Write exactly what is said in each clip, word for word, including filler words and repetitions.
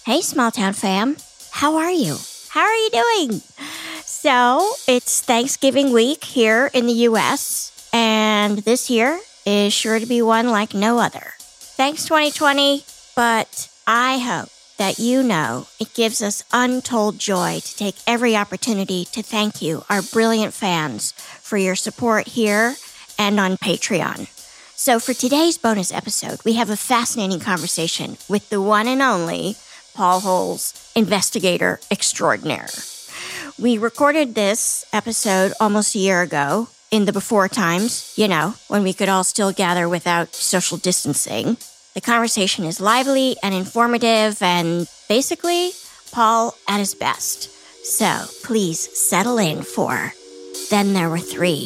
Hey, small town fam. How are you? How are you doing? So, it's Thanksgiving week here in the U S, and this year is sure to be one like no other. Thanks, twenty twenty, but I hope that you know it gives us untold joy to take every opportunity to thank you, our brilliant fans, for your support here and on Patreon. So for today's bonus episode, we have a fascinating conversation with the one and only Paul Holes, investigator extraordinaire. We recorded this episode almost a year ago in the before times, you know, when we could all still gather without social distancing. The conversation is lively and informative and basically Paul at his best. So please settle in for Then There Were Three.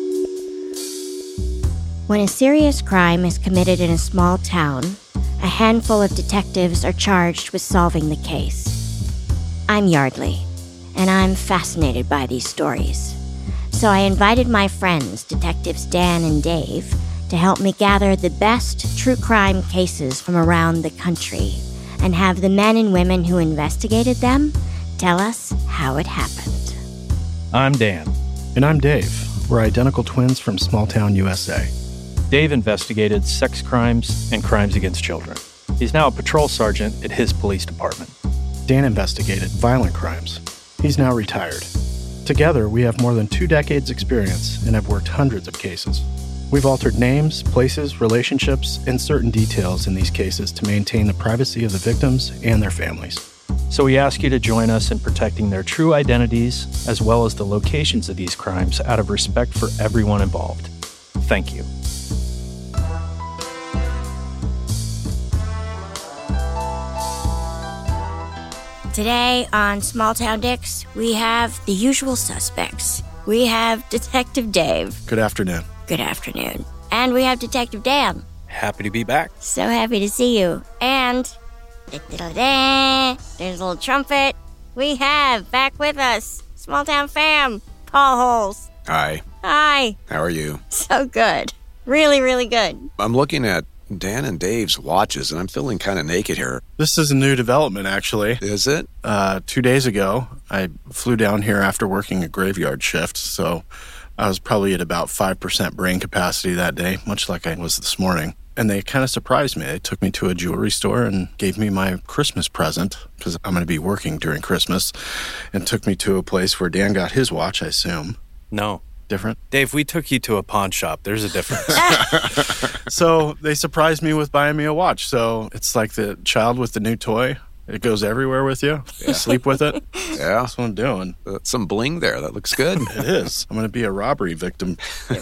When a serious crime is committed in a small town, a handful of detectives are charged with solving the case. I'm Yardley, and I'm fascinated by these stories. So I invited my friends, Detectives Dan and Dave, to help me gather the best true crime cases from around the country and have the men and women who investigated them tell us how it happened. I'm Dan. And I'm Dave. We're identical twins from small town U S A. Dave investigated sex crimes and crimes against children. He's now a patrol sergeant at his police department. Dan investigated violent crimes. He's now retired. Together, we have more than two decades' experience and have worked hundreds of cases. We've altered names, places, relationships, and certain details in these cases to maintain the privacy of the victims and their families. So we ask you to join us in protecting their true identities as well as the locations of these crimes out of respect for everyone involved. Thank you. Today on Small Town Dicks, we have the usual suspects. We have Detective Dave. Good afternoon. Good afternoon. And we have Detective Dan. Happy to be back. So happy to see you. And there's a little trumpet. We have back with us, Small Town fam, Paul Holes. Hi. Hi. How are you? So good. Really, really good. I'm looking at Dan and Dave's watches, and I'm feeling kind of naked here. This is a new development, actually. Is it? Uh, two days ago, I flew down here after working a graveyard shift, so I was probably at about five percent brain capacity that day, much like I was this morning. And they kind of surprised me. They took me to a jewelry store and gave me my Christmas present, because I'm going to be working during Christmas, and took me to a place where Dan got his watch, I assume. No. Different? Dave, we took you to a pawn shop. There's a difference. So they surprised me with buying me a watch. So it's like the child with the new toy. It goes everywhere with you. Yeah. You sleep with it. Yeah. That's what I'm doing. Uh, some bling there. That looks good. It is. I'm going to be a robbery victim.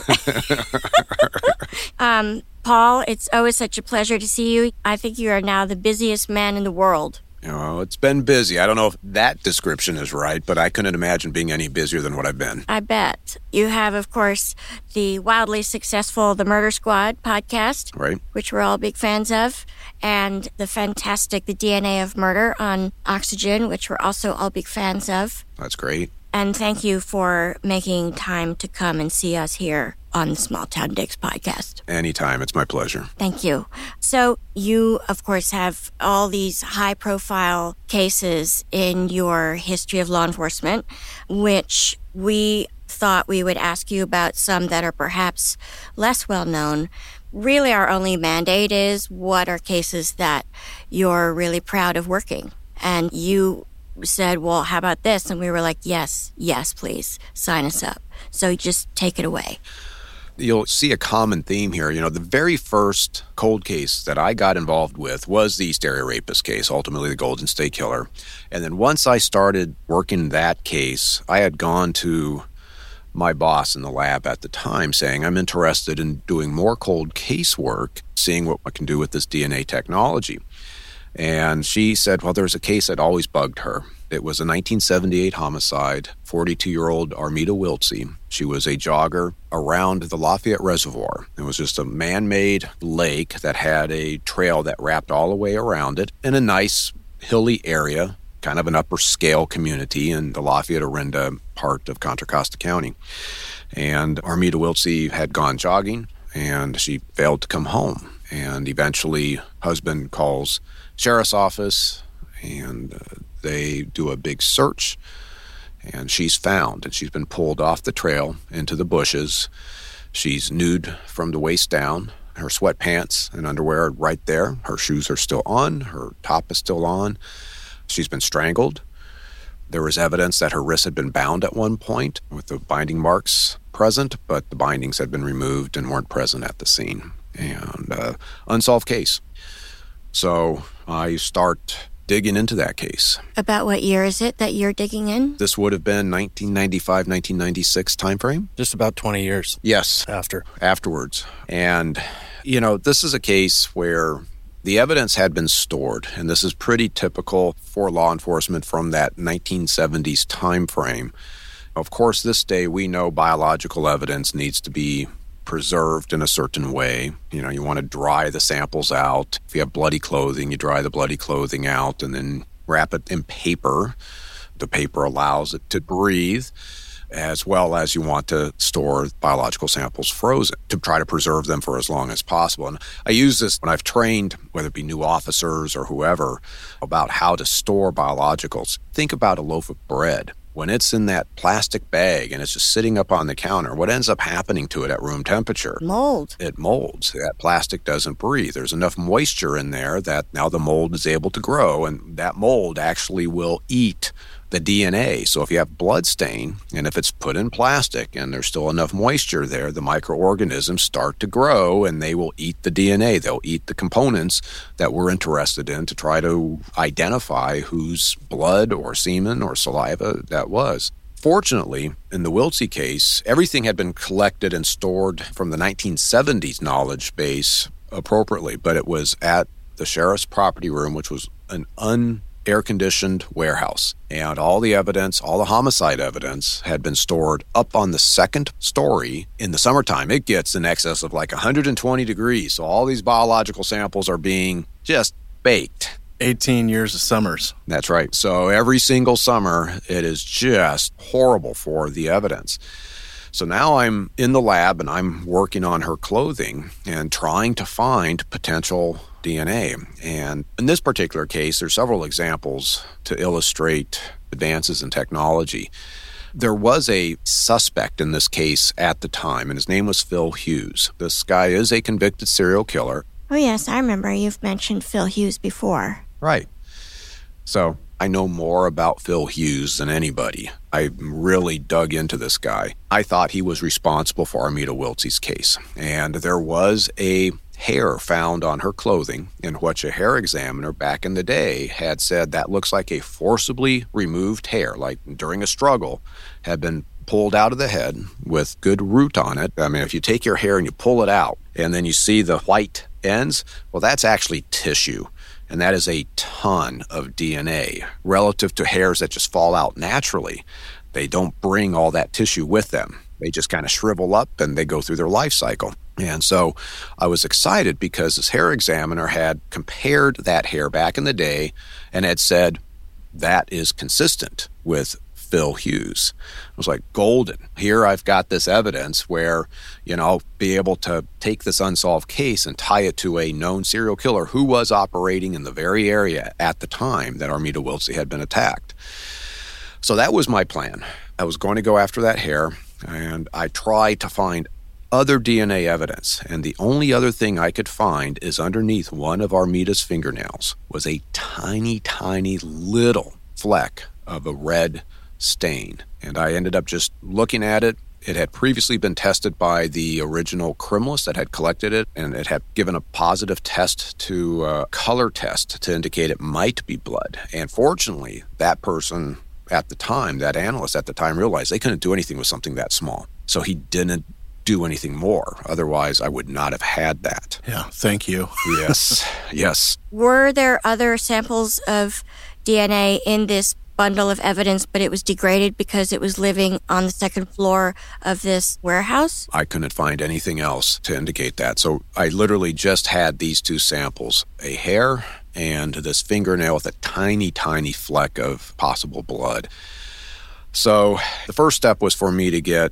um, Paul, it's always such a pleasure to see you. I think you are now the busiest man in the world. You know, it's been busy. I don't know if that description is right, but I couldn't imagine being any busier than what I've been. I bet. You have, of course, the wildly successful The Murder Squad podcast, right, which we're all big fans of, and the fantastic The D N A of Murder on Oxygen, which we're also all big fans of. That's great. And thank you for making time to come and see us here on the Small Town Dicks podcast. Anytime. It's my pleasure. Thank you. So you, of course, have all these high-profile cases in your history of law enforcement, which we thought we would ask you about some that are perhaps less well-known. Really, our only mandate is what are cases that you're really proud of working. And you said, well, how about this? And we were like, yes, yes, please, sign us up. So just take it away. You'll see a common theme here. You know, the very first cold case that I got involved with was the East Area Rapist case, ultimately the Golden State Killer. And then once I started working that case, I had gone to my boss in the lab at the time saying, I'm interested in doing more cold case work, seeing what I can do with this D N A technology. And she said, well, there's a case that always bugged her. It was a nineteen seventy-eight homicide, forty-two-year-old Armida Wiltsey. She was a jogger around the Lafayette Reservoir. It was just a man-made lake that had a trail that wrapped all the way around it in a nice hilly area, kind of an upper-scale community in the Lafayette-Orinda part of Contra Costa County. And Armida Wiltsey had gone jogging, and she failed to come home. And eventually, husband calls sheriff's office, And uh, they do a big search, and she's found, and she's been pulled off the trail into the bushes. She's nude from the waist down. Her sweatpants and underwear are right there. Her shoes are still on. Her top is still on. She's been strangled. There was evidence that her wrists had been bound at one point with the binding marks present, but the bindings had been removed and weren't present at the scene. And uh, unsolved case. So I start digging into that case. About what year is it that you're digging in? This would have been nineteen ninety-five, nineteen ninety-six timeframe. Just about twenty years Yes, after. afterwards. And, you know, this is a case where the evidence had been stored, and this is pretty typical for law enforcement from that nineteen seventies timeframe. Of course, this day we know biological evidence needs to be preserved in a certain way. You know, you want to dry the samples out. If you have bloody clothing, you dry the bloody clothing out and then wrap it in paper. The paper allows it to breathe, as well as you want to store biological samples frozen to try to preserve them for as long as possible. And I use this when I've trained, whether it be new officers or whoever, about how to store biologicals. Think about a loaf of bread. When it's in that plastic bag and it's just sitting up on the counter, what ends up happening to it at room temperature? Mold. It molds. That plastic doesn't breathe. There's enough moisture in there that now the mold is able to grow, and that mold actually will eat the D N A. So if you have blood stain, and if it's put in plastic and there's still enough moisture there, the microorganisms start to grow and they will eat the D N A. They'll eat the components that we're interested in to try to identify whose blood or semen or saliva that was. Fortunately, in the Wiltse case, everything had been collected and stored from the nineteen seventies knowledge base appropriately, but it was at the sheriff's property room, which was an un air-conditioned warehouse. And all the evidence, all the homicide evidence had been stored up on the second story. In the summertime, it gets in excess of like one hundred twenty degrees. So all these biological samples are being just baked. eighteen years of summers. That's right. So every single summer, it is just horrible for the evidence. So now I'm in the lab and I'm working on her clothing and trying to find potential D N A. And in this particular case, there's several examples to illustrate advances in technology. There was a suspect in this case at the time, and his name was Phil Hughes. This guy is a convicted serial killer. Oh, yes, I remember you've mentioned Phil Hughes before. Right. So I know more about Phil Hughes than anybody. I really dug into this guy. I thought he was responsible for Armida Wiltse's case. And there was a hair found on her clothing in which a hair examiner back in the day had said that looks like a forcibly removed hair, like during a struggle, had been pulled out of the head with good root on it. I mean, if you take your hair and you pull it out and then you see the white ends, well, that's actually tissue. And that is a ton of D N A relative to hairs that just fall out naturally. They don't bring all that tissue with them. They just kind of shrivel up and they go through their life cycle. And so I was excited because this hair examiner had compared that hair back in the day and had said, that is consistent with Phil Hughes. I was like, golden. Here I've got this evidence where, you know, I'll be able to take this unsolved case and tie it to a known serial killer who was operating in the very area at the time that Armida Wiltse had been attacked. So that was my plan. I was going to go after that hair, and I tried to find other D N A evidence, and the only other thing I could find is underneath one of Armida's fingernails was a tiny, tiny little fleck of a red stain. And I ended up just looking at it. It had previously been tested by the original criminalist that had collected it, and it had given a positive test to a color test to indicate it might be blood. And fortunately, that person at the time, that analyst at the time, realized they couldn't do anything with something that small. So he didn't do anything more. Otherwise, I would not have had that. Yeah, thank you. Yes, yes. Were there other samples of D N A in this bundle of evidence, but it was degraded because it was living on the second floor of this warehouse? I couldn't find anything else to indicate that. So I literally just had these two samples, a hair and this fingernail with a tiny, tiny fleck of possible blood. So the first step was for me to get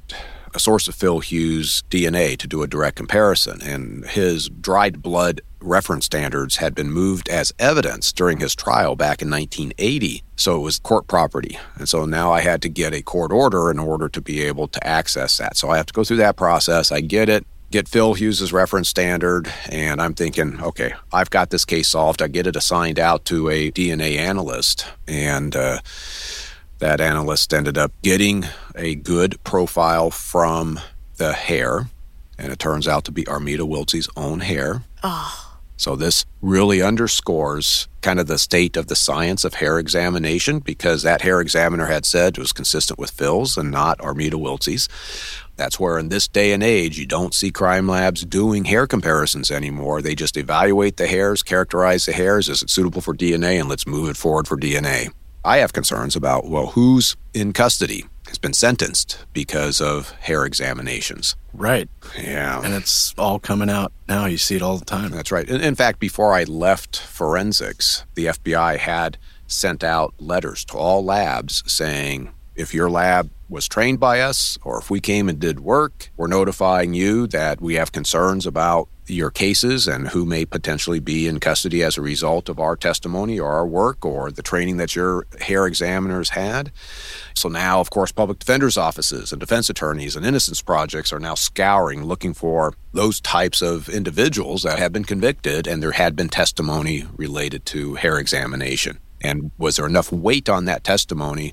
a source of Phil Hughes' D N A to do a direct comparison, and his dried blood reference standards had been moved as evidence during his trial back in nineteen eighty, so it was court property. And so now I had to get a court order in order to be able to access that. So I have to go through that process. I get it, get Phil Hughes' reference standard, and I'm thinking, okay, I've got this case solved. I get it assigned out to a D N A analyst, and uh, that analyst ended up getting a good profile from the hair, and it turns out to be Armida Wiltsey's own hair. Oh. So this really underscores kind of the state of the science of hair examination, because that hair examiner had said it was consistent with Phil's and not Armida Wiltsey's. That's where in this day and age, you don't see crime labs doing hair comparisons anymore. They just evaluate the hairs, characterize the hairs, is it suitable for D N A, and let's move it forward for D N A. I have concerns about, well, who's in custody, has been sentenced because of hair examinations. Right. Yeah. And it's all coming out now. You see it all the time. That's right. In, in fact, before I left forensics, the F B I had sent out letters to all labs saying, if your lab was trained by us, or if we came and did work, we're notifying you that we have concerns about your cases and who may potentially be in custody as a result of our testimony or our work or the training that your hair examiners had. So now, of course, public defenders' offices and defense attorneys and innocence projects are now scouring, looking for those types of individuals that have been convicted and there had been testimony related to hair examination. And was there enough weight on that testimony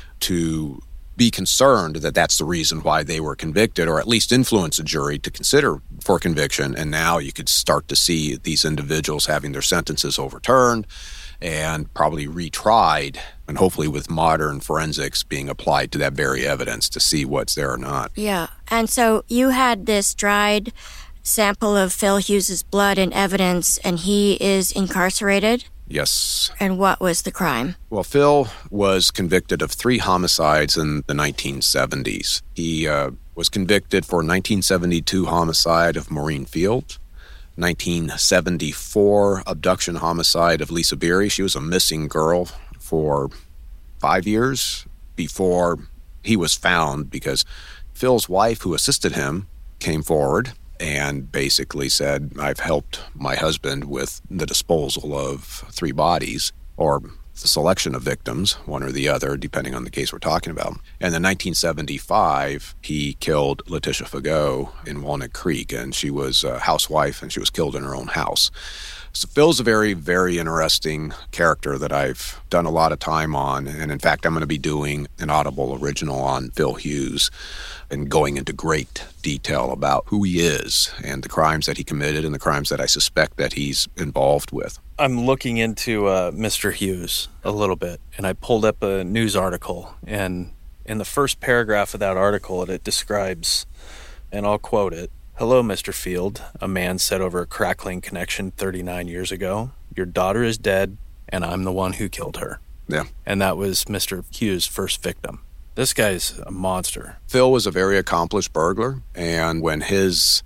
to be concerned that that's the reason why they were convicted, or at least influence a jury to consider for conviction? And now you could start to see these individuals having their sentences overturned and probably retried, and hopefully with modern forensics being applied to that very evidence to see what's there or not. Yeah. And so you had this dried sample of Phil Hughes's blood and evidence, and he is incarcerated? Yes. And what was the crime? Well, Phil was convicted of three homicides in the nineteen seventies. He uh, was convicted for nineteen seventy-two homicide of Maureen Field, nineteen seventy-four abduction homicide of Lisa Beery. She was a missing girl for five years before he was found, because Phil's wife, who assisted him, came forward and basically said, I've helped my husband with the disposal of three bodies, or the selection of victims, one or the other, depending on the case we're talking about. And in nineteen seventy-five, he killed Letitia Fagot in Walnut Creek, and she was a housewife, and she was killed in her own house. So Phil's a very, very interesting character that I've done a lot of time on. And in fact, I'm going to be doing an Audible original on Phil Hughes and going into great detail about who he is and the crimes that he committed and the crimes that I suspect that he's involved with. I'm looking into uh, Mister Hughes a little bit, and I pulled up a news article, and in the first paragraph of that article, it describes, and I'll quote it, "Hello, Mister Field, a man said over a crackling connection thirty-nine years ago. Your daughter is dead, and I'm the one who killed her." Yeah. And that was Mister Hughes' first victim. This guy's a monster. Phil was a very accomplished burglar, and when his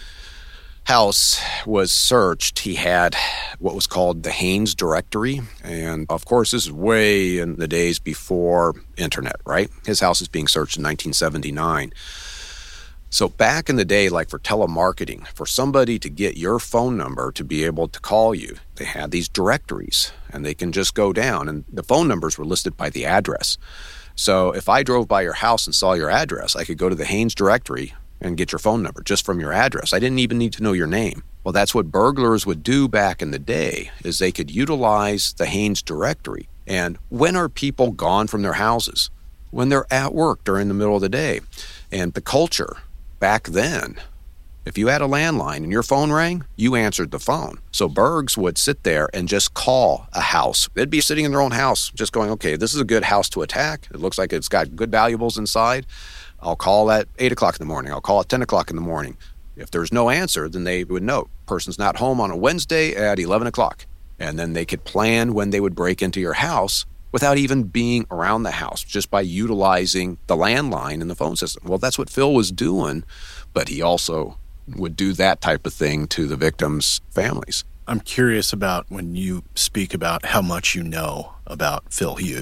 house was searched, he had what was called the Haynes Directory. And of course, this is way in the days before internet, right? His house is being searched in nineteen seventy-nine. So back in the day, like for telemarketing, for somebody to get your phone number to be able to call you, they had these directories, and they can just go down, and the phone numbers were listed by the address. So if I drove by your house and saw your address, I could go to the Haynes Directory and get your phone number just from your address. I didn't even need to know your name. Well, that's what burglars would do back in the day, is they could utilize the Haynes Directory. And when are people gone from their houses? When they're at work during the middle of the day. And the culture back then, if you had a landline and your phone rang, you answered the phone. So Bergs would sit there and just call a house. They'd be sitting in their own house just going, okay, this is a good house to attack. It looks like it's got good valuables inside. I'll call at eight o'clock in the morning. I'll call at ten o'clock in the morning. If there's no answer, then they would note, person's not home on a Wednesday at eleven o'clock. And then they could plan when they would break into your house without even being around the house, just by utilizing the landline and the phone system. Well, that's what Phil was doing, but he also would do that type of thing to the victims' families. I'm curious about when you speak about how much you know about Phil Hughes.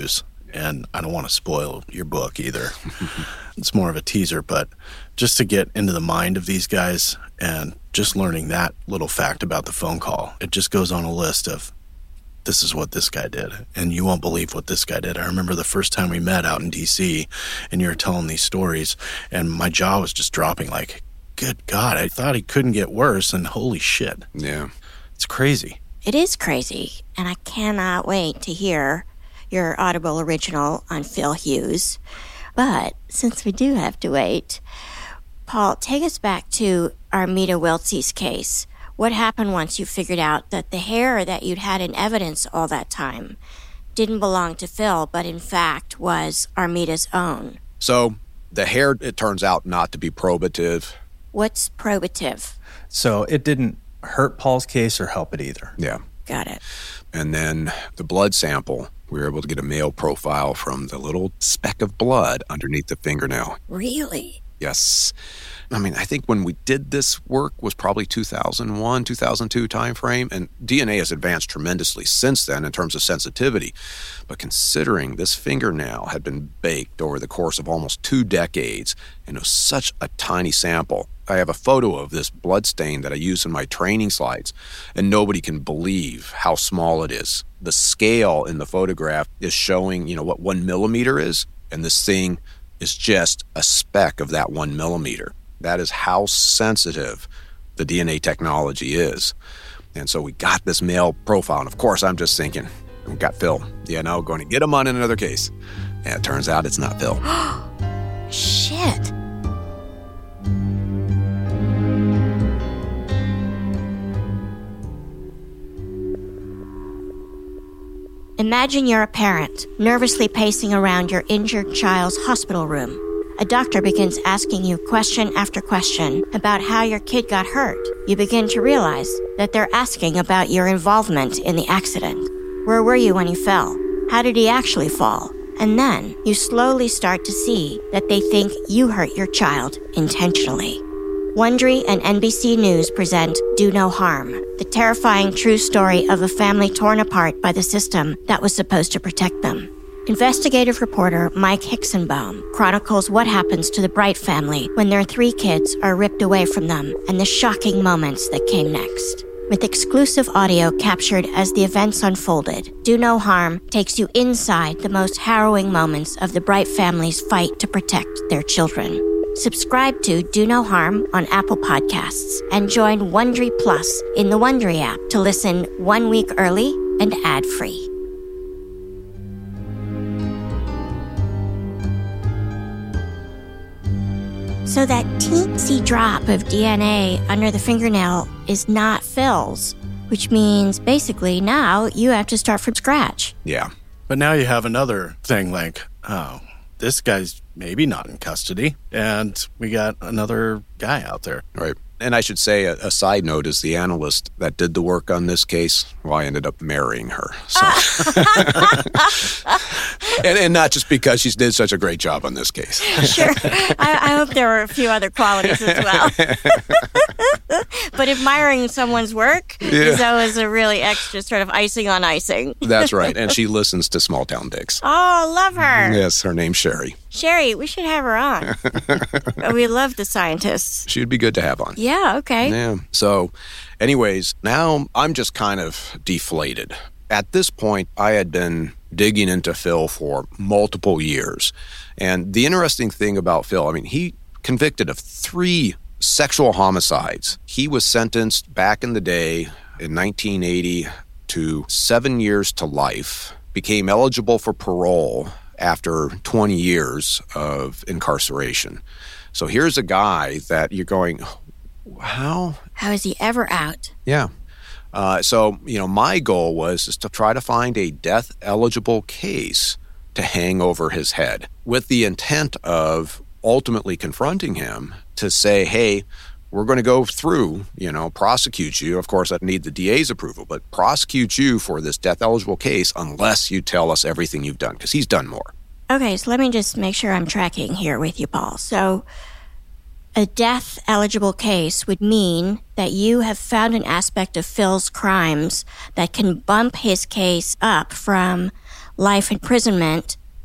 and I don't want to spoil your book either. It's more of a teaser, but just to get into the mind of these guys and just learning that little fact about the phone call, it just goes on a list of, this is what this guy did, and you won't believe what this guy did. I remember the first time we met out in D C, and you were telling these stories, and my jaw was just dropping like, good God, I thought he couldn't get worse, and holy shit. Yeah. It's crazy. It is crazy, and I cannot wait to hear your Audible original on Phil Hughes. But since we do have to wait, Paul, take us back to Armida Wiltsey's case. What happened once you figured out that the hair that you'd had in evidence all that time didn't belong to Phil, but in fact was Armida's own? So the hair, it turns out not to be probative. What's probative? So it didn't hurt Paul's case or help it either. Yeah. Got it. And then the blood sample, we were able to get a male profile from the little speck of blood underneath the fingernail. Really? Yes. I mean, I think when we did this work was probably two thousand one, two thousand two timeframe, and D N A has advanced tremendously since then in terms of sensitivity. But considering this fingernail had been baked over the course of almost two decades, and it was such a tiny sample, I have a photo of this blood stain that I use in my training slides, and nobody can believe how small it is. The scale in the photograph is showing, you know, what one millimeter is, and this thing is just a speck of that one millimeter. That is how sensitive the D N A technology is. And so we got this male profile, and of course I'm just thinking, we got Phil. Yeah, no, going to get him on in another case. And it turns out it's not Phil. Shit. Imagine you're a parent, nervously pacing around your injured child's hospital room. A doctor begins asking you question after question about how your kid got hurt. You begin to realize that they're asking about your involvement in the accident. Where were you when he fell? How did he actually fall? And then you slowly start to see that they think you hurt your child intentionally. Wondery and N B C News present Do No Harm, the terrifying true story of a family torn apart by the system that was supposed to protect them. Investigative reporter Mike Hixenbaum chronicles what happens to the Bright family when their three kids are ripped away from them and the shocking moments that came next. With exclusive audio captured as the events unfolded, Do No Harm takes you inside the most harrowing moments of the Bright family's fight to protect their children. Subscribe to Do No Harm on Apple Podcasts and join Wondery Plus in the Wondery app to listen one week early and ad-free. So that teensy drop of D N A under the fingernail is not Phil's, which means basically now you have to start from scratch. Yeah. But now you have another thing like, oh, this guy's maybe not in custody, and we got another guy out there. Right. And I should say, a, a side note is the analyst that did the work on this case, well, I ended up marrying her. So. and, and not just because she did such a great job on this case. Sure. I, I hope there were a few other qualities as well. But admiring someone's work yeah. is always a really extra sort of icing on icing. That's right. And she listens to Small Town Dicks. Oh, love her. Yes, her name's Sherry. Sherry, we should have her on. We love the scientists. She'd be good to have on. Yeah, okay. Yeah. So, anyways, now I'm just kind of deflated. At this point, I had been digging into Phil for multiple years. And the interesting thing about Phil, I mean, he convicted of three sexual homicides. He was sentenced back in the day in nineteen eighty to seven years to life, became eligible for parole after twenty years of incarceration. So here's a guy that you're going, how? How is he ever out? Yeah. Uh, so, you know, my goal was is to try to find a death-eligible case to hang over his head with the intent of ultimately confronting him to say, hey, we're going to go through, you know, prosecute you. Of course, I need the D A's approval, but prosecute you for this death-eligible case unless you tell us everything you've done, because he's done more. Okay, so let me just make sure I'm tracking here with you, Paul. So a death-eligible case would mean that you have found an aspect of Phil's crimes that can bump his case up from life imprisonment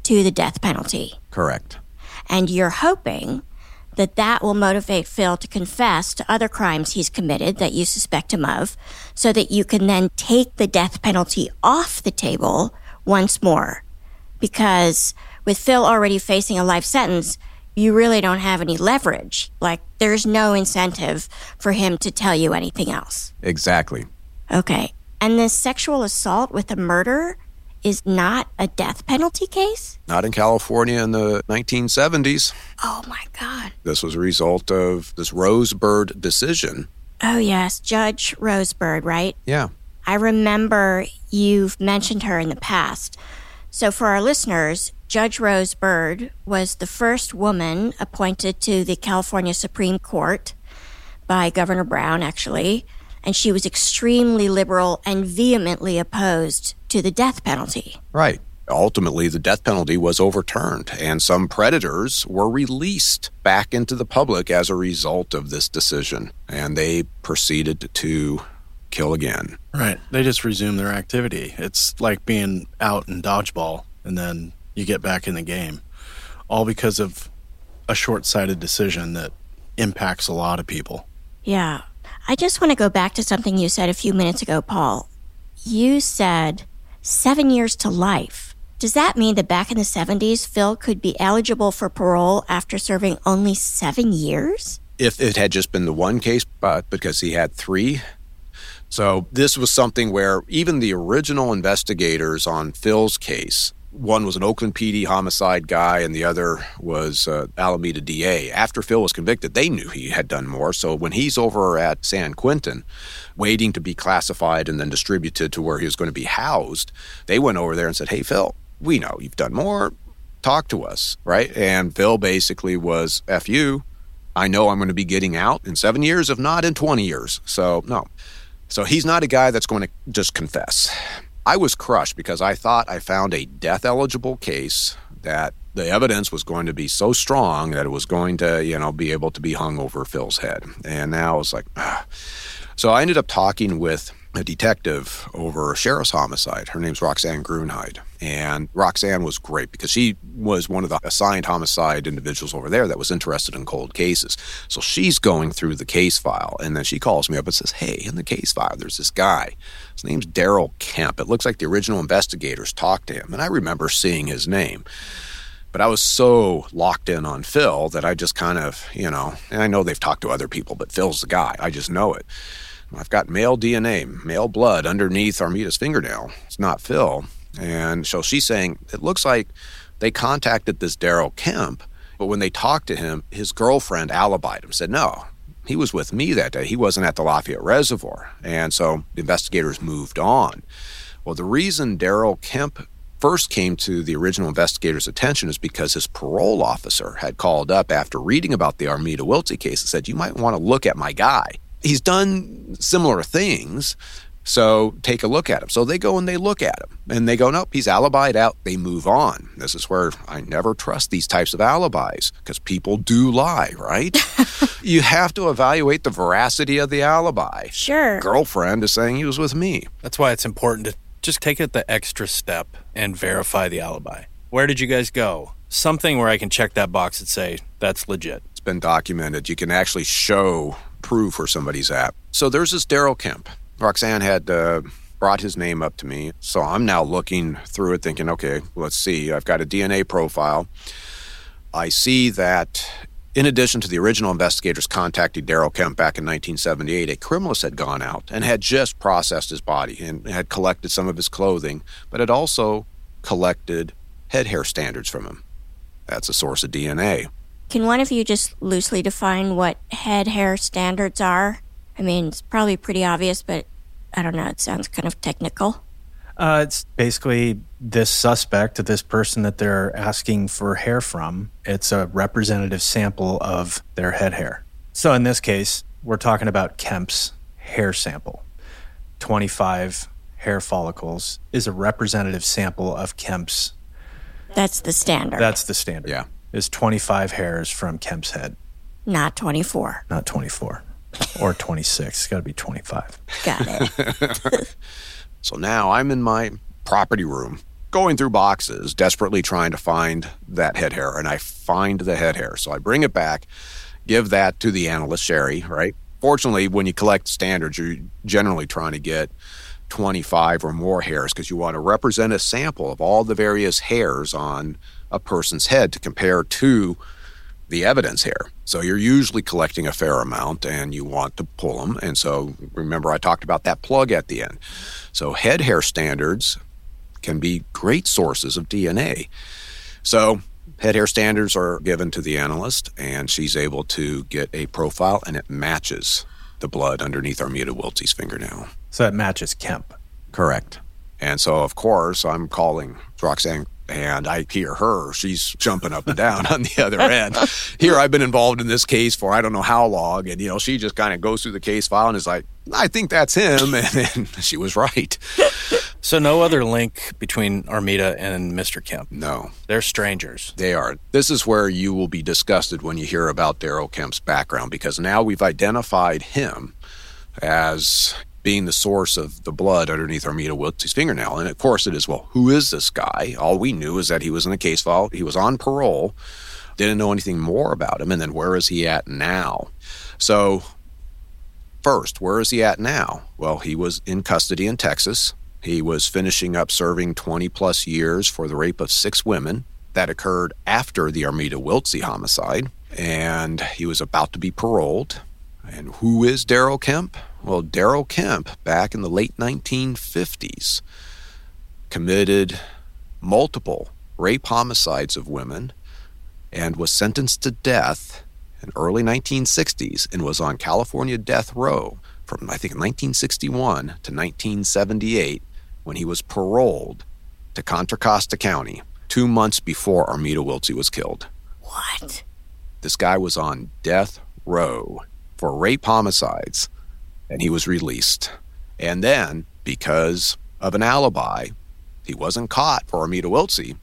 to the death penalty. Correct. And you're hoping that that will motivate Phil to confess to other crimes he's committed that you suspect him of, so that you can then take the death penalty off the table once more. Because with Phil already facing a life sentence, you really don't have any leverage. Like, there's no incentive for him to tell you anything else. Exactly. Okay. And this sexual assault with a murder is not a death penalty case? Not in California in the nineteen seventies. Oh, my God. This was a result of this Rosebird decision. Oh, yes. Judge Rosebird, right? Yeah. I remember you've mentioned her in the past. So for our listeners, Judge Rosebird was the first woman appointed to the California Supreme Court by Governor Brown, actually, and she was extremely liberal and vehemently opposed to the death penalty. Right. Ultimately, the death penalty was overturned, and some predators were released back into the public as a result of this decision, and they proceeded to kill again. Right. They just resume their activity. It's like being out in dodgeball, and then you get back in the game, all because of a short-sighted decision that impacts a lot of people. Yeah. I just want to go back to something you said a few minutes ago, Paul. You said seven years to life. Does that mean that back in the seventies, Phil could be eligible for parole after serving only seven years? If it had just been the one case, but because he had three. So this was something where even the original investigators on Phil's case, one was an Oakland P D homicide guy and the other was uh, Alameda D A. After Phil was convicted, they knew he had done more. So when he's over at San Quentin, waiting to be classified and then distributed to where he was going to be housed, they went over there and said, hey, Phil, we know you've done more. Talk to us, right? And Phil basically was, F you. I know I'm going to be getting out in seven years, if not in twenty years. So, no. So he's not a guy that's going to just confess. I was crushed because I thought I found a death-eligible case that the evidence was going to be so strong that it was going to, you know, be able to be hung over Phil's head. And now it's like, ah. So I ended up talking with a detective over a sheriff's homicide. Her name's Roxanne Grunheid. And Roxanne was great because she was one of the assigned homicide individuals over there that was interested in cold cases. So she's going through the case file, and then she calls me up and says, hey, in the case file, there's this guy. His name's Daryl Kemp. It looks like the original investigators talked to him, and I remember seeing his name. But I was so locked in on Phil that I just kind of, you know, and I know they've talked to other people, but Phil's the guy. I just know it. I've got male D N A, male blood underneath Armita's fingernail. It's not Phil. And so she's saying, it looks like they contacted this Daryl Kemp, but when they talked to him, his girlfriend alibied him, said, no, he was with me that day. He wasn't at the Lafayette Reservoir. And so the investigators moved on. Well, the reason Daryl Kemp first came to the original investigators' attention is because his parole officer had called up after reading about the Armita Wiltsey case and said, you might want to look at my guy. He's done similar things, so take a look at him. So they go and they look at him, and they go, nope, he's alibied out. They move on. This is where I never trust these types of alibis, because people do lie, right? You have to evaluate the veracity of the alibi. Sure. Girlfriend is saying he was with me. That's why it's important to just take it the extra step and verify the alibi. Where did you guys go? Something where I can check that box and say, that's legit. It's been documented. You can actually show proof where somebody's at. So there's this Daryl Kemp. Roxanne had uh, brought his name up to me. So I'm now looking through it thinking, okay, let's see. I've got a D N A profile. I see that in addition to the original investigators contacting Daryl Kemp back in nineteen seventy-eight, a criminalist had gone out and had just processed his body and had collected some of his clothing, but had also collected head hair standards from him. That's a source of D N A. Can one of you just loosely define what head hair standards are? I mean, it's probably pretty obvious, but I don't know, it sounds kind of technical. Uh, it's basically this suspect, this person that they're asking for hair from. It's a representative sample of their head hair. So in this case, we're talking about Kemp's hair sample. twenty-five hair follicles is a representative sample of Kemp's. That's the standard. That's the standard. Yeah. Is twenty-five hairs from Kemp's head. Not twenty-four. Not twenty-four. Or twenty-six. It's got to be twenty-five. Got it. So now I'm in my property room going through boxes, desperately trying to find that head hair, and I find the head hair. So I bring it back, give that to the analyst, Sherry, right? Fortunately, when you collect standards, you're generally trying to get twenty-five or more hairs because you want to represent a sample of all the various hairs on a person's head to compare to the evidence hair. So you're usually collecting a fair amount and you want to pull them. And so remember, I talked about that plug at the end. So head hair standards can be great sources of D N A. So head hair standards are given to the analyst, and she's able to get a profile, and it matches the blood underneath Armida Wiltsey's fingernail. So it matches Kemp. Correct. And so, of course, I'm calling Roxanne, and I hear her. She's jumping up and down on the other end. Here, I've been involved in this case for I don't know how long, and, you know, she just kind of goes through the case file and is like, I think that's him, and then she was right. So no other link between Armida and Mister Kemp? No. They're strangers. They are. This is where you will be disgusted when you hear about Daryl Kemp's background, because now we've identified him as being the source of the blood underneath Armida Wiltsey's fingernail. And of course it is, well, who is this guy? All we knew is that he was in a case file. He was on parole. Didn't know anything more about him. And then where is he at now? So first, where is he at now? Well, he was in custody in Texas. He was finishing up serving twenty plus years for the rape of six women. That occurred after the Armida Wiltsey homicide. And he was about to be paroled. And who is Daryl Kemp? Well, Daryl Kemp, back in the late nineteen fifties, committed multiple rape homicides of women and was sentenced to death in early nineteen sixties and was on California death row from, I think, nineteen sixty-one to nineteen seventy-eight when he was paroled to Contra Costa County two months before Armida Wiltsey was killed. What? This guy was on death row for rape homicides, and he was released. And then, because of an alibi, he wasn't caught for Armida Wiltsey.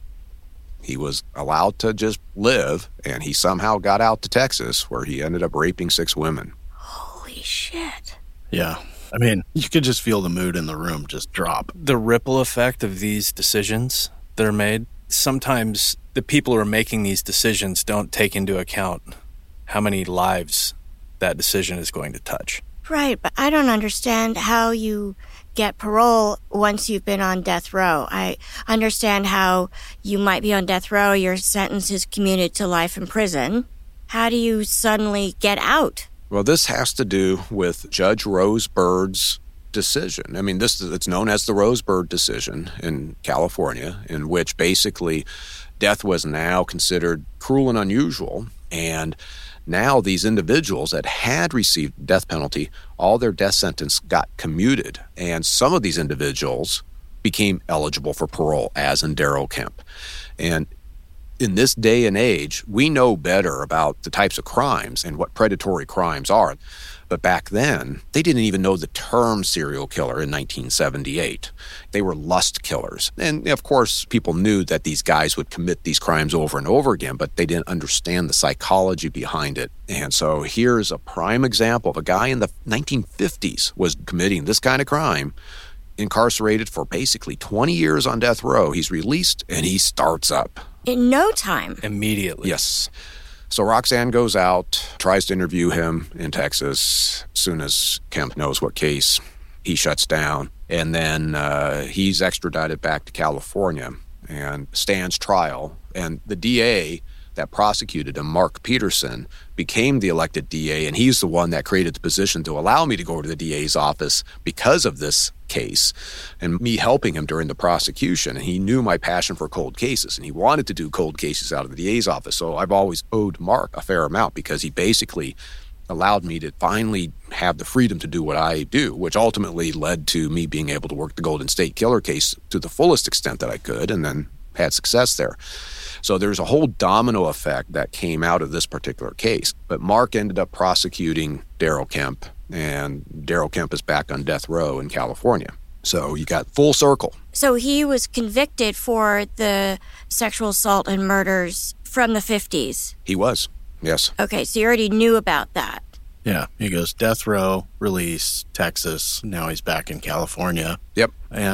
He was allowed to just live, and he somehow got out to Texas, where he ended up raping six women. Holy shit. Yeah. I mean, you could just feel the mood in the room just drop. The ripple effect of these decisions that are made, sometimes the people who are making these decisions don't take into account how many lives that decision is going to touch. Right, but I don't understand how you get parole once you've been on death row. I understand how you might be on death row, your sentence is commuted to life in prison. How do you suddenly get out? Well, this has to do with Judge Rose Bird's decision. I mean, this it's known as the Rose Bird decision in California, in which basically death was now considered cruel and unusual, and now these individuals that had received the death penalty, all their death sentence got commuted, and some of these individuals became eligible for parole, as in Daryl Kemp. And in this day and age, we know better about the types of crimes and what predatory crimes are. But back then, they didn't even know the term serial killer in nineteen seventy-eight. They were lust killers. And of course, people knew that these guys would commit these crimes over and over again, but they didn't understand the psychology behind it. And so here's a prime example of a guy in the nineteen fifties was committing this kind of crime, incarcerated for basically twenty years on death row. He's released and he starts up. In no time. Immediately. Yes. So Roxanne goes out, tries to interview him in Texas. As soon as Kemp knows what case, he shuts down. And then uh, he's extradited back to California and stands trial. And the D A that prosecuted him, Mark Peterson, became the elected D A, and he's the one that created the position to allow me to go to the D A's office because of this case and me helping him during the prosecution. And he knew my passion for cold cases, and he wanted to do cold cases out of the D A's office. So I've always owed Mark a fair amount because he basically allowed me to finally have the freedom to do what I do, which ultimately led to me being able to work the Golden State Killer case to the fullest extent that I could, and then had success there. So there's a whole domino effect that came out of this particular case. But Mark ended up prosecuting Daryl Kemp, and Daryl Kemp is back on death row in California. So you got full circle. So he was convicted for the sexual assault and murders from the fifties. He was, yes. Okay, so you already knew about that. Yeah, he goes death row, release, Texas. Now he's back in California. Yep. And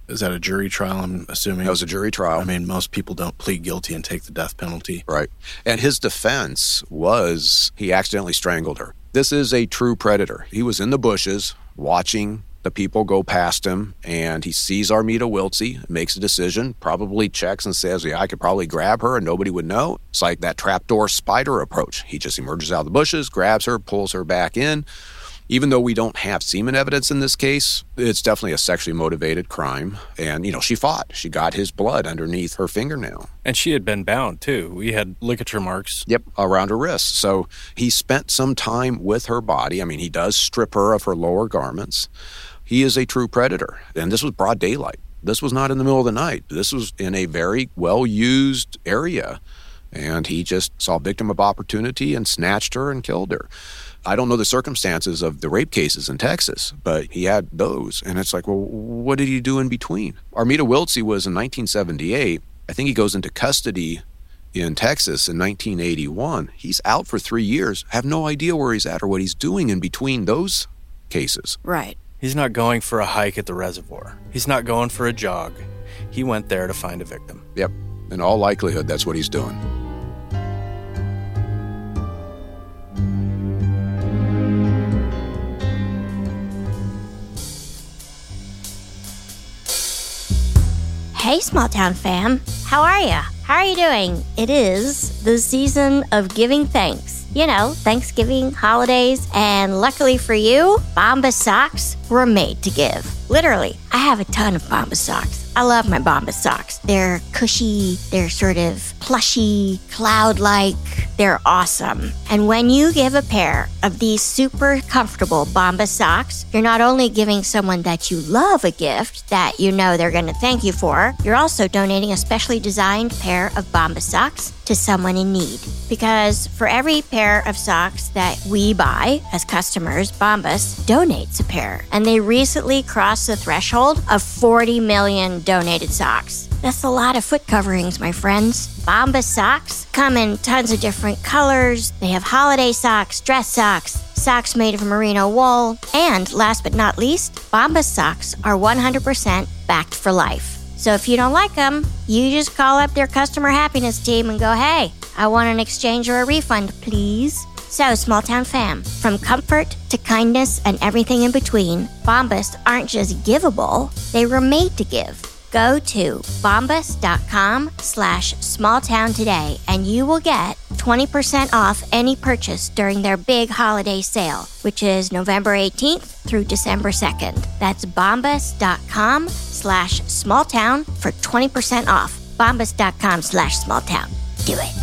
Is that a jury trial, I'm assuming? That was a jury trial. I mean, most people don't plead guilty and take the death penalty. Right. And his defense was he accidentally strangled her. This is a true predator. He was in the bushes watching the people go past him, and he sees Armida Wiltsey, makes a decision, probably checks and says, yeah, I could probably grab her and nobody would know. It's like that trapdoor spider approach. He just emerges out of the bushes, grabs her, pulls her back in. Even though we don't have semen evidence in this case, it's definitely a sexually motivated crime. And, you know, she fought. She got his blood underneath her fingernail. And she had been bound, too. We had ligature marks. Yep, around her wrist. So he spent some time with her body. I mean, he does strip her of her lower garments. He is a true predator. And this was broad daylight. This was not in the middle of the night. This was in a very well-used area. And he just saw a victim of opportunity and snatched her and killed her. I don't know the circumstances of the rape cases in Texas, but he had those. And it's like, well, what did he do in between? Armida Wiltsey was in nineteen seventy-eight. I think he goes into custody in Texas in nineteen eighty-one. He's out for three years. I have no idea where he's at or what he's doing in between those cases. Right. He's not going for a hike at the reservoir. He's not going for a jog. He went there to find a victim. Yep. In all likelihood, that's what he's doing. Hey, small town fam. How are ya? How are you doing? It is the season of giving thanks. You know, Thanksgiving, holidays, and luckily for you, Bombas socks were made to give. Literally, I have a ton of Bombas socks. I love my Bombas socks. They're cushy, they're sort of plushy, cloud-like. They're awesome. And when you give a pair of these super comfortable Bombas socks, you're not only giving someone that you love a gift that you know they're going to thank you for, you're also donating a specially designed pair of Bombas socks to someone in need. Because for every pair of socks that we buy as customers, Bombas donates a pair. And they recently crossed the threshold of forty million donated socks. That's a lot of foot coverings, my friends. Bombas socks come in tons of different colors. They have holiday socks, dress socks, socks made of merino wool, and last but not least, Bombas socks are one hundred percent backed for life. So if you don't like them, you just call up their customer happiness team and go, hey, I want an exchange or a refund, please. So, small town fam, from comfort to kindness and everything in between, Bombas aren't just givable, they were made to give. Go to bombas.com slash smalltown today and you will get twenty percent off any purchase during their big holiday sale, which is November eighteenth through December second. That's bombas.com slash smalltown for twenty percent off. Bombas.com slash smalltown. Do it.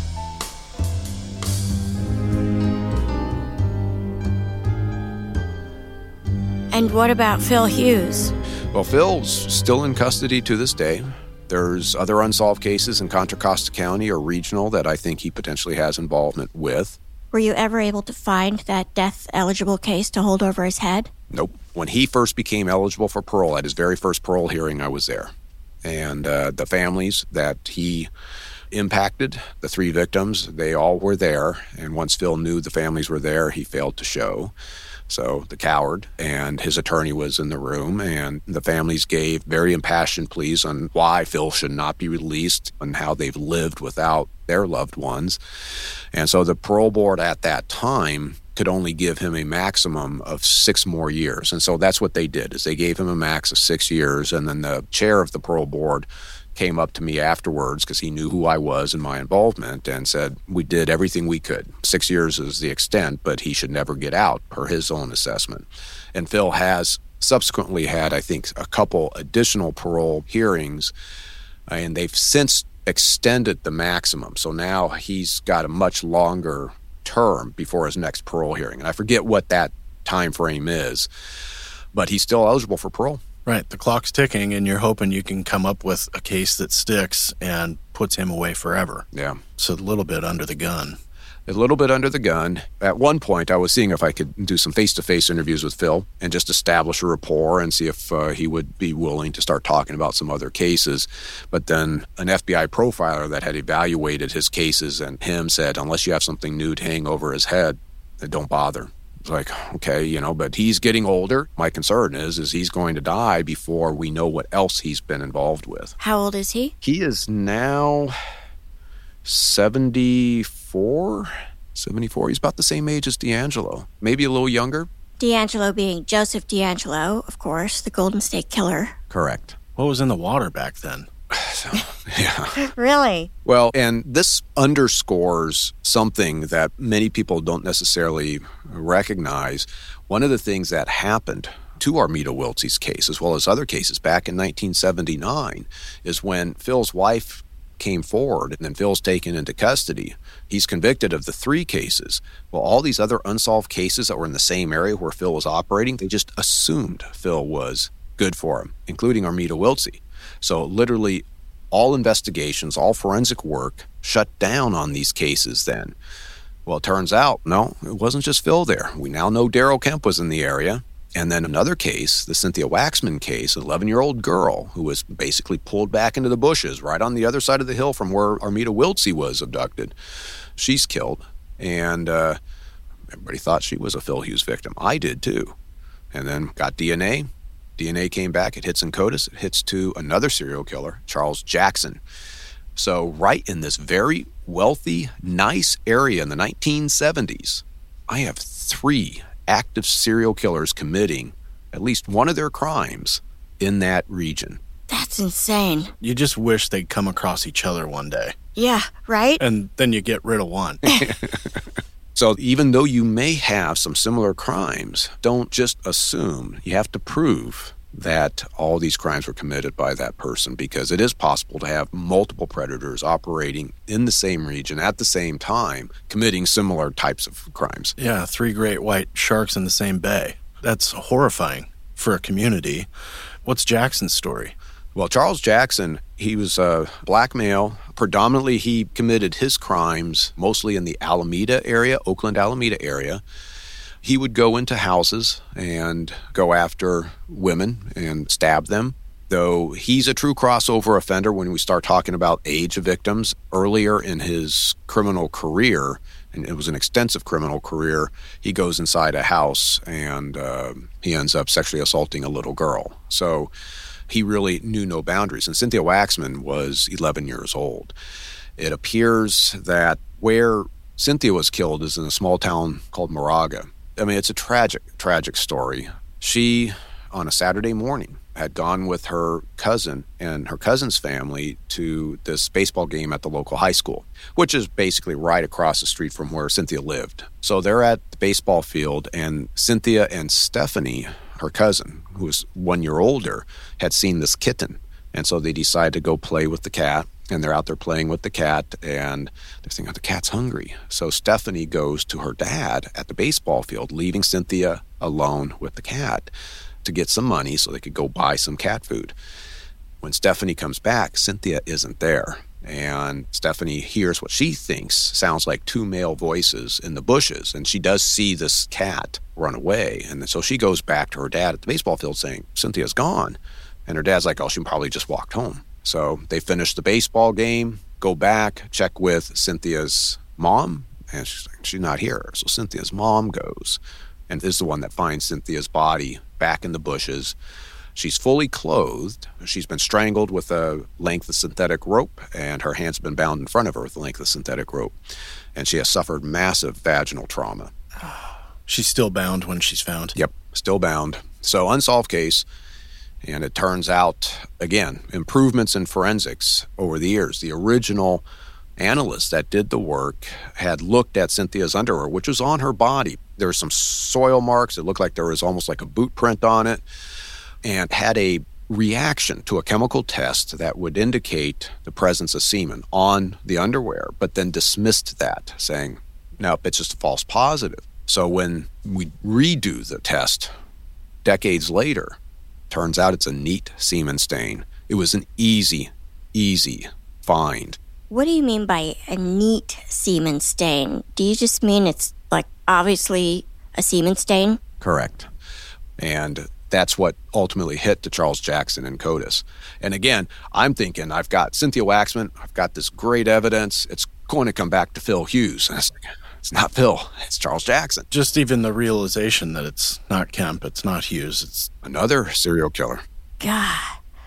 And what about Phil Hughes? Well, Phil's still in custody to this day. There's other unsolved cases in Contra Costa County or regional that I think he potentially has involvement with. Were you ever able to find that death-eligible case to hold over his head? Nope. When he first became eligible for parole, at his very first parole hearing, I was there. And uh, the families that he impacted, the three victims, they all were there. And once Phil knew the families were there, he failed to show. So the coward and his attorney was in the room, and the families gave very impassioned pleas on why Phil should not be released and how they've lived without their loved ones. And so the parole board at that time could only give him a maximum of six more years. And so that's what they did, is they gave him a max of six years. And then the chair of the parole board came up to me afterwards because he knew who I was and my involvement and said, we did everything we could. Six years is the extent, but he should never get out per his own assessment. And Phil has subsequently had, I think, a couple additional parole hearings, and they've since extended the maximum. So now he's got a much longer term before his next parole hearing. And I forget what that time frame is, but he's still eligible for parole. Right. The clock's ticking, and you're hoping you can come up with a case that sticks and puts him away forever. Yeah. It's a little bit under the gun. A little bit under the gun. At one point, I was seeing if I could do some face-to-face interviews with Phil and just establish a rapport and see if uh, he would be willing to start talking about some other cases. But then an F B I profiler that had evaluated his cases and him said, unless you have something new to hang over his head, don't bother. It's like, okay, you know, but he's getting older. My concern is, is he's going to die before we know what else he's been involved with. How old is he? He is now seventy-four. seventy-four. He's about the same age as D'Angelo, maybe a little younger. D'Angelo being Joseph D'Angelo, of course, the Golden State Killer. Correct. What was in the water back then? So, yeah. Really? Well, and this underscores something that many people don't necessarily recognize. One of the things that happened to Armida Wiltsey's case, as well as other cases back in nineteen seventy-nine, is when Phil's wife came forward and then Phil's taken into custody. He's convicted of the three cases. Well, all these other unsolved cases that were in the same area where Phil was operating, they just assumed Phil was good for him, including Armida Wiltsey. So literally all investigations, all forensic work shut down on these cases then. Well, it turns out, no, it wasn't just Phil there. We now know Daryl Kemp was in the area. And then another case, the Cynthia Waxman case, an eleven-year-old girl who was basically pulled back into the bushes right on the other side of the hill from where Armida Wiltsey was abducted. She's killed. And uh, everybody thought she was a Phil Hughes victim. I did too. And then got D N A. D N A came back. It hits in CODIS. It hits to another serial killer, Charles Jackson. So right in this very wealthy, nice area in the nineteen seventies, I have three active serial killers committing at least one of their crimes in that region. That's insane. You just wish they'd come across each other one day. Yeah, right? And then you get rid of one. So even though you may have some similar crimes, don't just assume. You have to prove that all these crimes were committed by that person, because it is possible to have multiple predators operating in the same region at the same time, committing similar types of crimes. Yeah, three great white sharks in the same bay. That's horrifying for a community. What's Jackson's story? Well, Charles Jackson, he was a black male. Predominantly, he committed his crimes mostly in the Alameda area, Oakland, Alameda area. He would go into houses and go after women and stab them. Though he's a true crossover offender when we start talking about age of victims. Earlier in his criminal career, and it was an extensive criminal career, he goes inside a house and uh, he ends up sexually assaulting a little girl. So he really knew no boundaries. And Cynthia Waxman was eleven years old. It appears that where Cynthia was killed is in a small town called Moraga. I mean, it's a tragic, tragic story. She, on a Saturday morning, had gone with her cousin and her cousin's family to this baseball game at the local high school, which is basically right across the street from where Cynthia lived. So they're at the baseball field, and Cynthia and Stephanie, her cousin, who was one year older, had seen this kitten. And so they decide to go play with the cat, and they're out there playing with the cat, and they're thinking, oh, the cat's hungry. So Stephanie goes to her dad at the baseball field, leaving Cynthia alone with the cat to get some money so they could go buy some cat food. When Stephanie comes back, Cynthia isn't there. And Stephanie hears what she thinks sounds like two male voices in the bushes, and she does see this cat run away. And so she goes back to her dad at the baseball field saying, Cynthia's gone. And her dad's like, oh, she probably just walked home. So they finish the baseball game, go back, check with Cynthia's mom, and she's like, she's not here. So Cynthia's mom goes and is the one that finds Cynthia's body back in the bushes. She's fully clothed. She's been strangled with a length of synthetic rope, and her hands have been bound in front of her with a length of synthetic rope. And she has suffered massive vaginal trauma. She's still bound when she's found. Yep, still bound. So unsolved case. And it turns out, again, improvements in forensics over the years. The original analyst that did the work had looked at Cynthia's underwear, which was on her body. There were some soil marks. It looked like there was almost like a boot print on it, and had a reaction to a chemical test that would indicate the presence of semen on the underwear, but then dismissed that, saying, nope, it's just a false positive. So when we redo the test decades later, turns out it's a neat semen stain. It was an easy, easy find. What do you mean by a neat semen stain? Do you just mean it's, like, obviously a semen stain? Correct. And that's what ultimately hit to Charles Jackson and CODIS. And again, I'm thinking, I've got Cynthia Waxman, I've got this great evidence, it's going to come back to Phil Hughes. And it's like, It's not Phil. It's Charles Jackson. Just even the realization that it's not Kemp, it's not Hughes, it's another serial killer. God.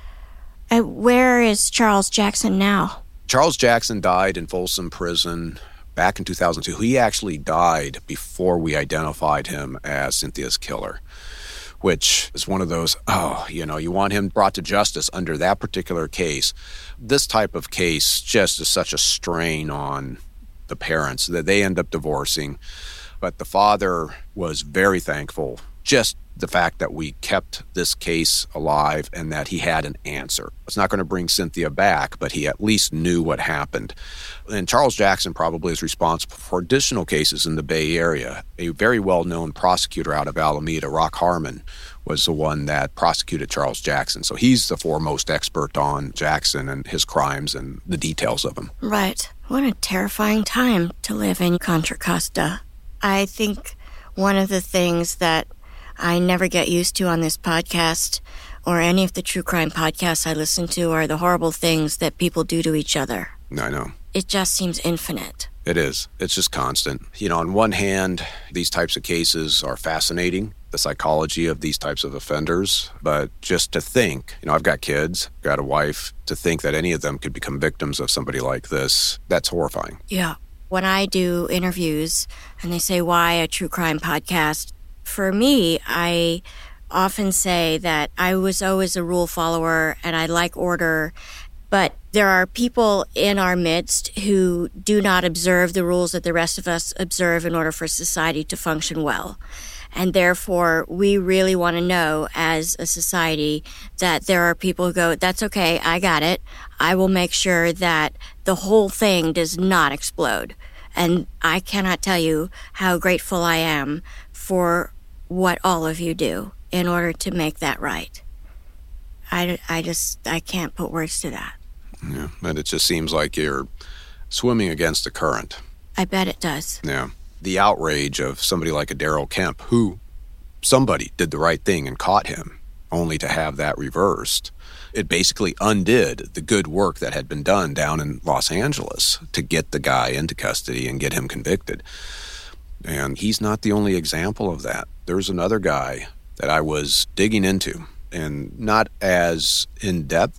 And where is Charles Jackson now? Charles Jackson died in Folsom Prison back in two thousand two. He actually died before we identified him as Cynthia's killer, which is one of those, oh, you know, you want him brought to justice under that particular case. This type of case just is such a strain on the parents that they end up divorcing. But the father was very thankful, just the fact that we kept this case alive and that he had an answer. It's not going to bring Cynthia back, but he at least knew what happened. And Charles Jackson probably is responsible for additional cases in the Bay Area. A very well-known prosecutor out of Alameda, Rock Harmon, was the one that prosecuted Charles Jackson. So he's the foremost expert on Jackson and his crimes and the details of them. Right. What a terrifying time to live in Contra Costa. I think one of the things that I never get used to on this podcast or any of the true crime podcasts I listen to are the horrible things that people do to each other. I know. It just seems infinite. It is. It's just constant. You know, on one hand, these types of cases are fascinating, the psychology of these types of offenders. But just to think, you know, I've got kids, got a wife, to think that any of them could become victims of somebody like this, that's horrifying. Yeah. When I do interviews and they say, why a true crime podcast? For me, I often say that I was always a rule follower and I like order, but there are people in our midst who do not observe the rules that the rest of us observe in order for society to function well. And therefore, we really want to know as a society that there are people who go, that's okay, I got it. I will make sure that the whole thing does not explode. And I cannot tell you how grateful I am for what all of you do in order to make that right. I, I just, I can't put words to that. Yeah, and it just seems like you're swimming against the current. I bet it does. Yeah. The outrage of somebody like a Daryl Kemp, who somebody did the right thing and caught him, only to have that reversed. It basically undid the good work that had been done down in Los Angeles to get the guy into custody and get him convicted. And he's not the only example of that. There's another guy that I was digging into, and not as in-depth,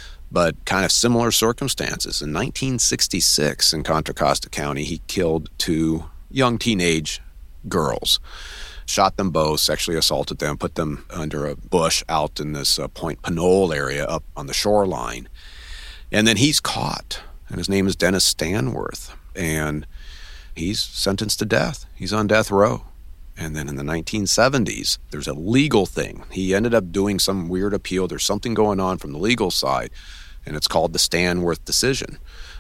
but kind of similar circumstances. In nineteen sixty-six, in Contra Costa County, he killed two young teenage girls, shot them both, sexually assaulted them, put them under a bush out in this uh, Point Pinole area up on the shoreline. And then he's caught, and his name is Dennis Stanworth, and he's sentenced to death. He's on death row. And then in the nineteen seventies, there's a legal thing. He ended up doing some weird appeal. There's something going on from the legal side, and it's called the Stanworth decision.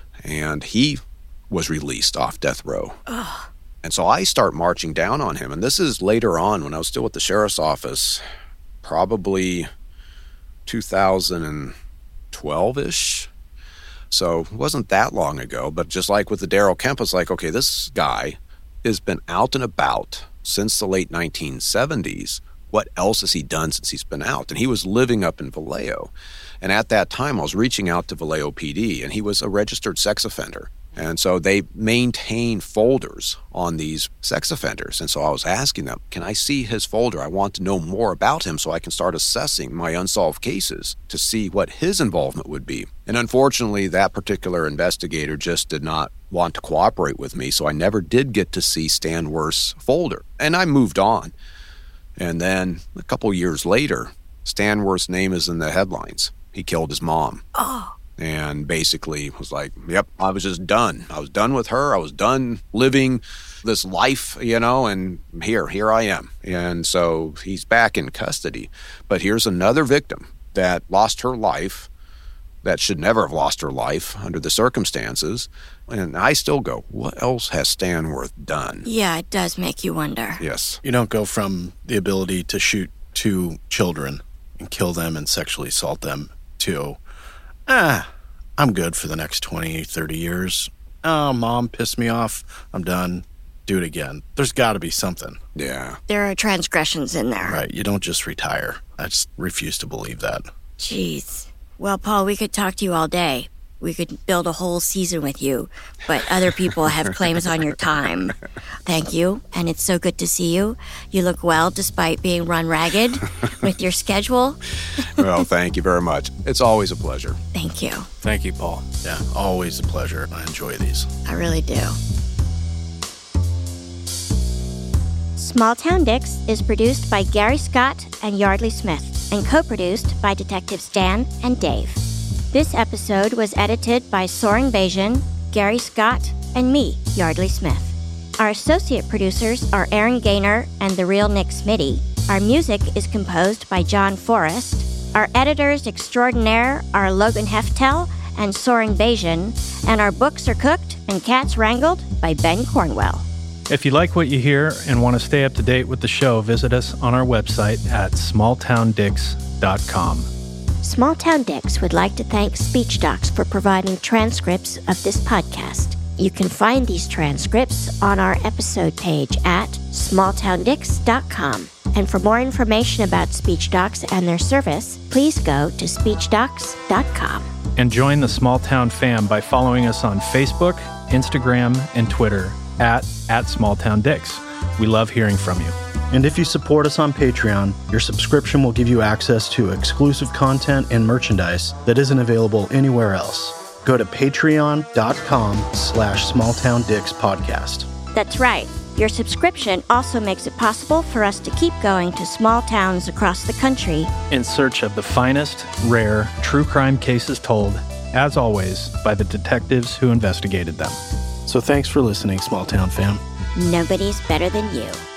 And he was released off death row. Ugh. And so I start marching down on him. And this is later on when I was still at the sheriff's office, probably two thousand twelve-ish. So it wasn't that long ago. But just like with the Daryl Kemp, it's like, okay, this guy has been out and about since the late nineteen seventies. What else has he done since he's been out? And he was living up in Vallejo. And at that time, I was reaching out to Vallejo P D, and he was a registered sex offender. And so they maintain folders on these sex offenders. And so I was asking them, can I see his folder? I want to know more about him so I can start assessing my unsolved cases to see what his involvement would be. And unfortunately, that particular investigator just did not want to cooperate with me, so I never did get to see Stanworth's folder. And I moved on. And then a couple years later, Stanworth's name is in the headlines. He killed his mom. Oh. And basically was like, yep, I was just done. I was done with her. I was done living this life, you know, and here, here I am. And so he's back in custody. But here's another victim that lost her life, that should never have lost her life under the circumstances. And I still go, what else has Stanworth done? Yeah, it does make you wonder. Yes. You don't go from the ability to shoot two children and kill them and sexually assault them to, ah, I'm good for the next twenty, thirty years. Oh, mom pissed me off. I'm done. Do it again. There's got to be something. Yeah. There are transgressions in there. Right. You don't just retire. I just refuse to believe that. Jeez. Well, Paul, we could talk to you all day, We could build a whole season with you, but other people have claims on your time. Thank you, and it's so good to see you. You look well despite being run ragged with your schedule. Well, thank you very much. It's always a pleasure. Thank you. Thank you, Paul. Yeah, always a pleasure. I enjoy these. I really do. Small Town Dicks is produced by Gary Scott and Yardley Smith and co-produced by Detectives Dan and Dave. This episode was edited by Soren Bajan, Gary Scott, and me, Yardley Smith. Our associate producers are Aaron Gaynor and the real Nick Smitty. Our music is composed by John Forrest. Our editors extraordinaire are Logan Heftel and Soren Bajan, and our books are cooked and cats wrangled by Ben Cornwell. If you like what you hear and want to stay up to date with the show, visit us on our website at small town dicks dot com. Small Town Dicks would like to thank SpeechDocs for providing transcripts of this podcast. You can find these transcripts on our episode page at small town dicks dot com. And for more information about SpeechDocs and their service, please go to speech docs dot com. And join the Small Town fam by following us on Facebook, Instagram, and Twitter at, at Small Town Dicks. We love hearing from you. And if you support us on Patreon, your subscription will give you access to exclusive content and merchandise that isn't available anywhere else. Go to patreon.com slash smalltowndicks podcast. That's right. Your subscription also makes it possible for us to keep going to small towns across the country in search of the finest, rare, true crime cases told, as always, by the detectives who investigated them. So thanks for listening, Small Town fam. Nobody's better than you.